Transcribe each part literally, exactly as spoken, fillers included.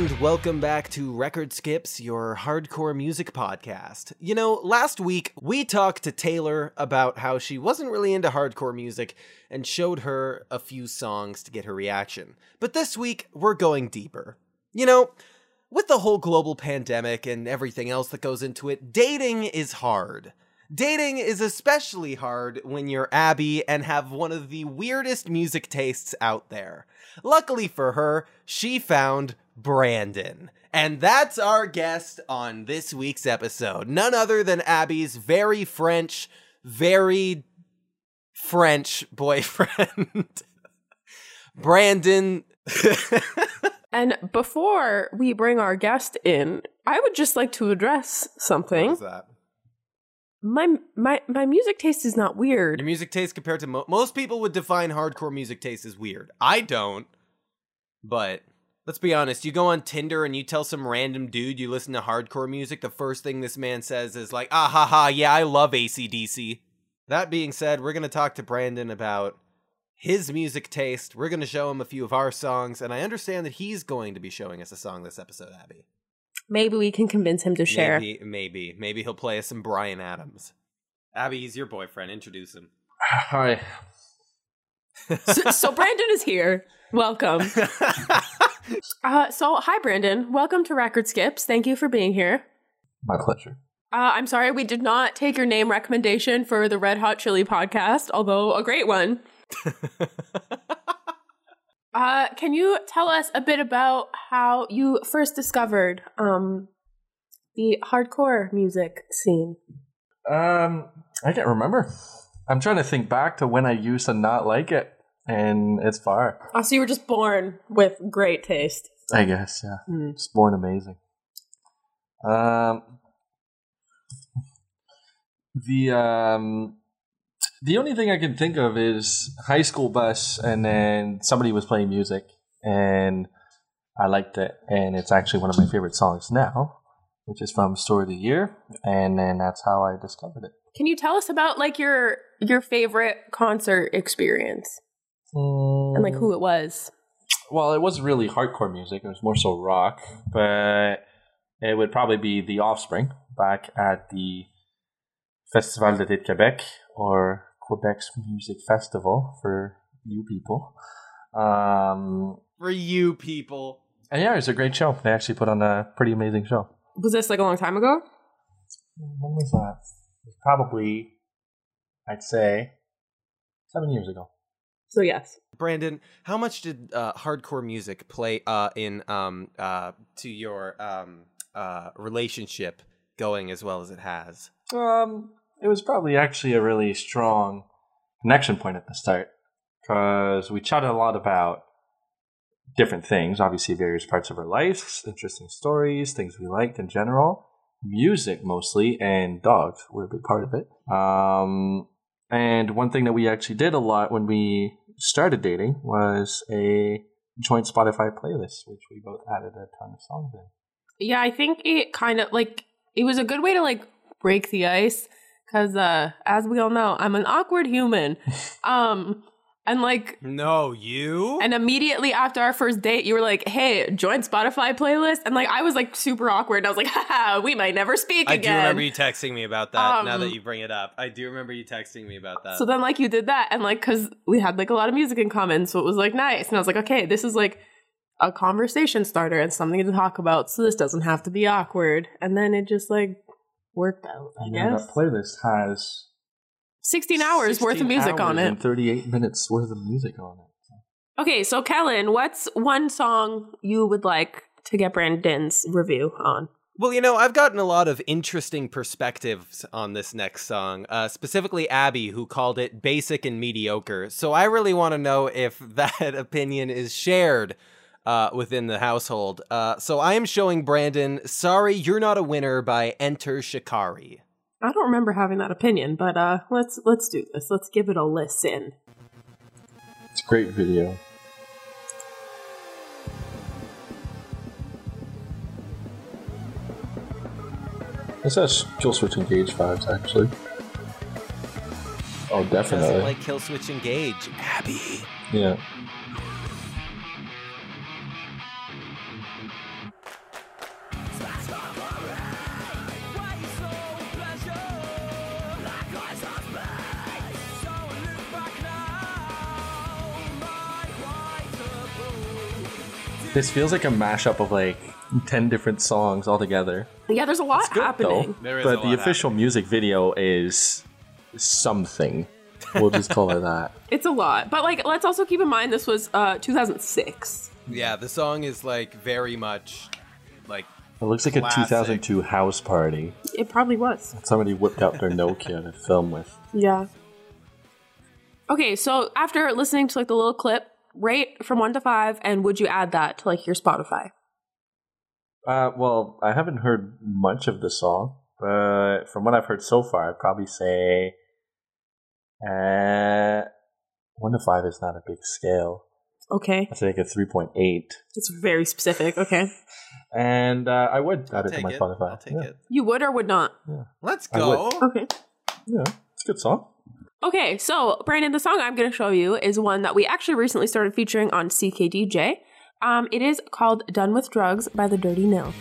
and welcome back to Record Skips, your hardcore music podcast. You know, last week we talked to Taylor about how she wasn't really into hardcore music and showed her a few songs to get her reaction. But this week we're going deeper. You know, with the whole global pandemic and everything else that goes into it, dating is hard. Dating is especially hard when you're Abby and have one of the weirdest music tastes out there. Luckily for her, she found Brandon. And that's our guest on this week's episode. None other than Abby's very French, very French boyfriend, Brandon. And before we bring our guest in, I would just like to address something. What is that? My my my music taste is not weird. Your music taste compared to mo- most people would define hardcore music taste as weird. I don't. But let's be honest, you go on Tinder and you tell some random dude you listen to hardcore music, the first thing this man says is like, ah ha ha, yeah, I love A C D C. That being said, we're going to talk to Brandon about his music taste. We're going to show him a few of our songs, and I understand that he's going to be showing us a song this episode, Abby. Maybe we can convince him to share. Maybe, maybe. Maybe he'll play us some Bryan Adams. Abby, he's your boyfriend. Introduce him. Hi. so, so Brandon is here. Welcome. uh, so, hi, Brandon. Welcome to Record Skips. Thank you for being here. My pleasure. Uh, I'm sorry we did not take your name recommendation for the Red Hot Chili podcast, although a great one. Uh, can you tell us a bit about how you first discovered um, the hardcore music scene? Um, I can't remember. I'm trying to think back to when I used to not like it, and it's far. Oh, so you were just born with great taste. I guess, yeah. Mm. Just born amazing. Um, the um. The only thing I can think of is high school bus, and then somebody was playing music, and I liked it, and it's actually one of my favorite songs now, which is from Story of the Year, and then that's how I discovered it. Can you tell us about like your your favorite concert experience Mm. and like who it was? Well, it wasn't really hardcore music; it was more so rock, but it would probably be The Offspring back at the Festival d'été de Québec, or Quebec's Music Festival for you people. Um, For you people. and yeah, it was a great show. They actually put on a pretty amazing show. Was this like a long time ago? When was that? It was probably, I'd say, seven years ago. So yes. Brandon, how much did uh, hardcore music play uh, in um, uh, to your um, uh, relationship going as well as it has? Um, it was probably actually a really strong connection point at the start, because we chatted a lot about different things, obviously various parts of our lives, interesting stories, things we liked in general, music mostly, and dogs were a big part of it. Um, and one thing that we actually did a lot when we started dating was a joint Spotify playlist, which we both added a ton of songs in. Yeah, I think it kind of like it was a good way to like break the ice. Because, uh, as we all know, I'm an awkward human. Um, and, like... No, you? And immediately after our first date, you were like, hey, join Spotify playlist. And, like, I was, like, super awkward. I was like, haha, we might never speak I again. do remember you texting me about that, Um, now that you bring it up. I do remember you texting me about that. So then, like, you did that. And, like, because we had, like, a lot of music in common. So it was, like, nice. And I was like, okay, this is, like, a conversation starter and something to talk about. So this doesn't have to be awkward. And then it just, like... worked out, I Yeah, guess. that playlist has sixteen hours worth of music on it. and thirty-eight minutes worth of music on it. Okay, so Kellen, what's one song you would like to get Brandon's review on? Well, you know, I've gotten a lot of interesting perspectives on this next song, uh, specifically Abby, who called it basic and mediocre. So I really want to know if that opinion is shared Uh, within the household. Uh, so I am showing Brandon Sorry You're Not a Winner by Enter Shikari. I don't remember having that opinion, but uh, let's let's do this. Let's give it a listen. It's a great video. This has Kill Switch Engage vibes, actually. Oh, definitely. Doesn't like Kill Switch Engage, Abby. Yeah. This feels like a mashup of like ten different songs all together. Yeah, there's a lot Good, happening. There is but a the lot official happening. music video is something. We'll just call it that. It's a lot. But like, let's also keep in mind this was uh, two thousand six. Yeah, the song is like very much like It looks like Classic. a two thousand two house party. It probably was. Somebody whipped out their Nokia to film with. Yeah. Okay, so after listening to like the little clip, rate from one to five, and would you add that to like your Spotify? Uh, well, I haven't heard much of the song, but from what I've heard so far, I'd probably say uh, one to five is not a big scale. Okay, I'd say like a three point eight. it's very specific. Okay, And uh, I would add I'll it to take my it. Spotify. I'll take yeah. it. you would or would not? Let's I go. Okay. Yeah, it's a good song. Okay, so Brandon, the song I'm going to show you is one that we actually recently started featuring on C K D J. Um, it is called "Done with Drugs" by the Dirty Nil.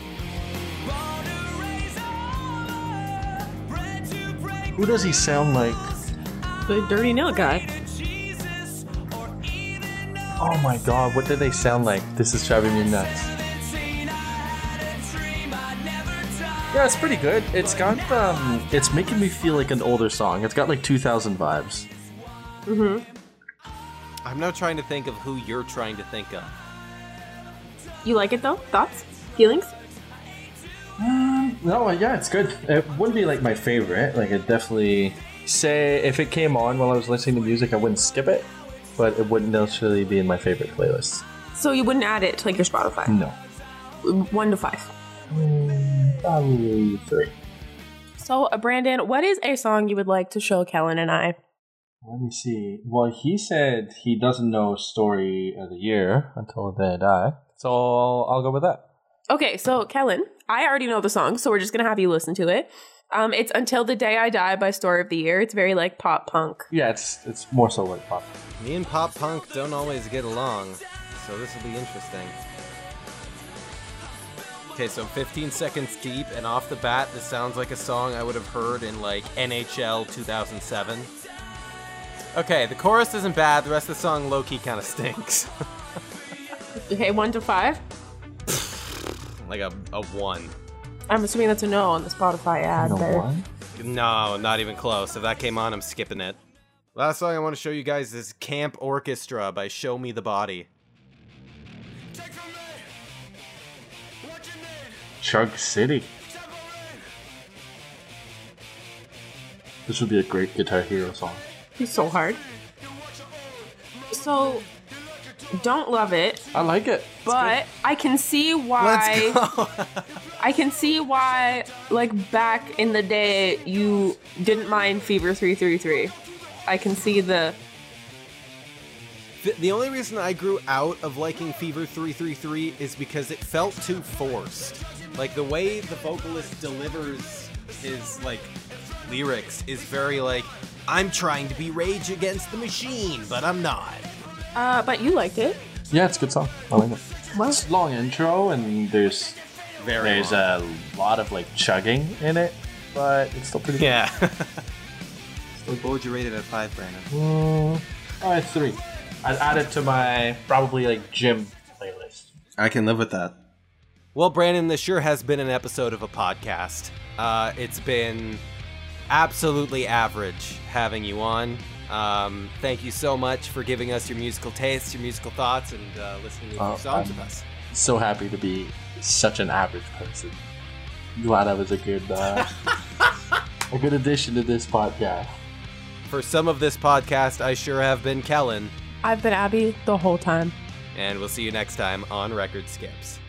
Who does he sound like? The Dirty Nil guy. Oh my god, what do they sound like? This is driving me nuts. Yeah, it's pretty good. It's got, um, it's making me feel like an older song. It's got like two thousand vibes. Mm-hmm. I'm now trying to think of who you're trying to think of. You like it though? Thoughts? Feelings? Um, no, yeah, it's good. It wouldn't be like my favorite. Like, it definitely say if it came on while I was listening to music, I wouldn't skip it, but it wouldn't necessarily be in my favorite playlist. So you wouldn't add it to like your Spotify? No. One to five. Mm, probably three. So, uh, Brandon, what is a song you would like to show Kellen and I? Let me see. Well, he said he doesn't know Story of the Year until the day I die, so I'll, I'll go with that. Okay, so Kellen, I already know the song, so we're just gonna have you listen to it. Um, it's "Until the Day I Die" by Story of the Year. It's very like pop punk. Yeah, it's it's more so like pop. Me and pop punk don't always get along, so this will be interesting. Okay, so I'm fifteen seconds deep, and off the bat, this sounds like a song I would have heard in like N H L two thousand seven. Okay, the chorus isn't bad. The rest of the song low-key kind of stinks. Okay, one to five. Like a, a one. I'm assuming that's a no on the Spotify ad. No there. one? No, not even close. If that came on, I'm skipping it. Last song I want to show you guys is Camp Orchestra by Show Me the Body. Chug City. This would be a great Guitar Hero song. It's so hard. So, don't love it, I like it. but I can see why. Let's go. I can see why, like back in the day, you didn't mind Fever three three three. I can see the. The, the only reason I grew out of liking Fever three three three is because it felt too forced. Like, the way the vocalist delivers his, like, lyrics is very, like, I'm trying to be Rage Against the Machine, but I'm not. Uh, but you liked it. Yeah, it's a good song. I like it. Well, It's a long intro, and there's Very there's long. a lot of like chugging in it, but it's still pretty. Yeah. What would you rate it at five, Brandon? Good. Mm, oh, it's three. I'd add it to my probably like gym playlist. I can live with that. Well, Brandon, this sure has been an episode of a podcast. Uh, it's been absolutely average having you on. Um, thank you so much for giving us your musical tastes, your musical thoughts, and uh, listening to a few Oh, songs um, with us. So happy to be such an average person. Glad I was a good uh, a good addition to this podcast. For some of this podcast, I sure have been Kellen, I've been Abby the whole time. and we'll see you next time on Record Skips.